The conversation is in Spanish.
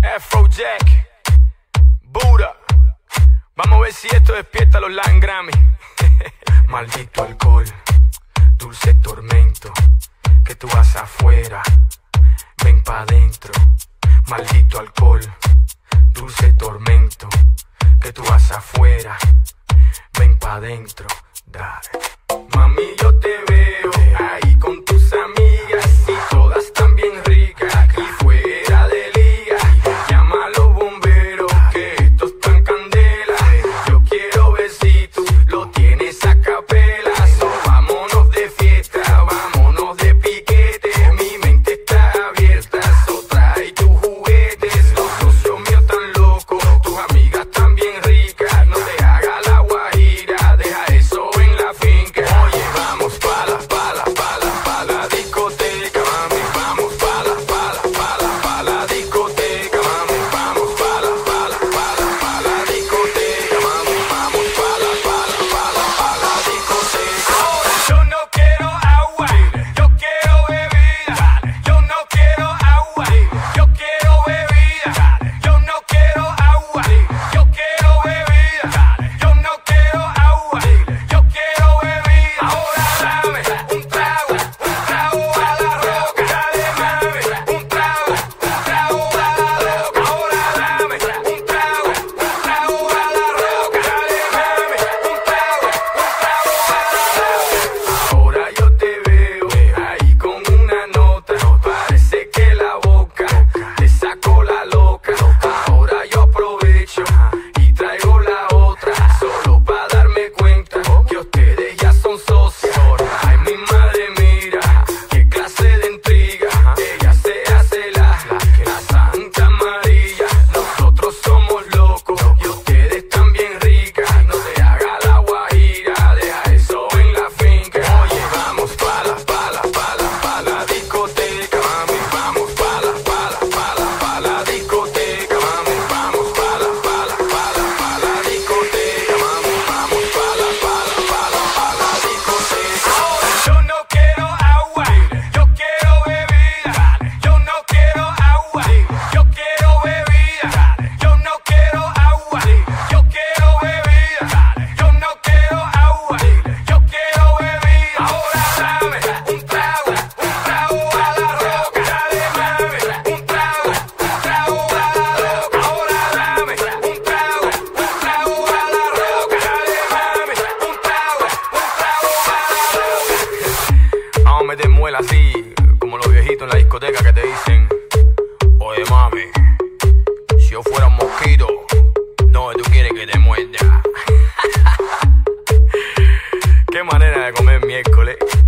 Afrojack, Buda. Vamos a ver si esto despierta a los Latin Grammy. Maldito alcohol, dulce tormento, que tú vas afuera, ven pa' adentro. Maldito alcohol, dulce tormento, que tú vas afuera, ven pa' adentro. Dale. Mami, yo te veo ahí con tus amigas y todas están bien ricas y fuera de liga. Llama a los bomberos que esto está en candela. Yo quiero ver si tú lo tienes a capela. So, vámonos de fiesta, vámonos de piquete. Mi mente está abierta, so trae tus juguetes. Los socios míos tan locos, tus amigas tan bien ricas. No te hagas la guajira, deja eso en la finca. Oye, vamos pa' la discoteca, mami. Vamos pa' la discoteca, mami. Vamos pa' la discoteca, mami. Vamos pa' la discoteca. Yo no quiero agua, yo quiero bebida. Yo no quiero agua, yo quiero bebida. Yo no quiero agua, yo quiero bebida. Yo no quiero agua, yo quiero bebida. Ahora dame un trago a la roca. Dale, mami, un trago a la roca. Ahora dame un trago a la roca. Dale, mami, un trago a la roca. Ahora yo te veo ahí con una nota. Parece que la boca te sacó la loca. Ahora yo aprovecho y traigo la otra, solo pa' darme cuenta que ustedes ya son socios. Ay, mi madre, mira qué clase de intriga. Ella se hace la Santa María. Nosotros somos locos y ustedes están bien ricas. No te haga la guajira, deja eso en la finca. Oye, vamos pa' la discoteca, mami. Vamos pa' la discoteca, mami. Vamos pa' la discoteca, mami. Vamos pa' la discoteca. Yo no quiero agua, yo quiero bebida. Yo no quiero agua, yo quiero bebida. Yo no quiero agua, yo quiero bebida. Yo no quiero agua, yo quiero bebida. Ahora dame un trago a la roca. Dale, mami, un trago a la roca. Ahora dame un trago a la roca. Dale, mami, un trago a la roca. Vamos a meter muela así, como los viejitos en la discoteca que te dicen: oye, mami, si yo fuera un mosquito, no, tú quieres que te muerda. Qué manera de comer miércoles.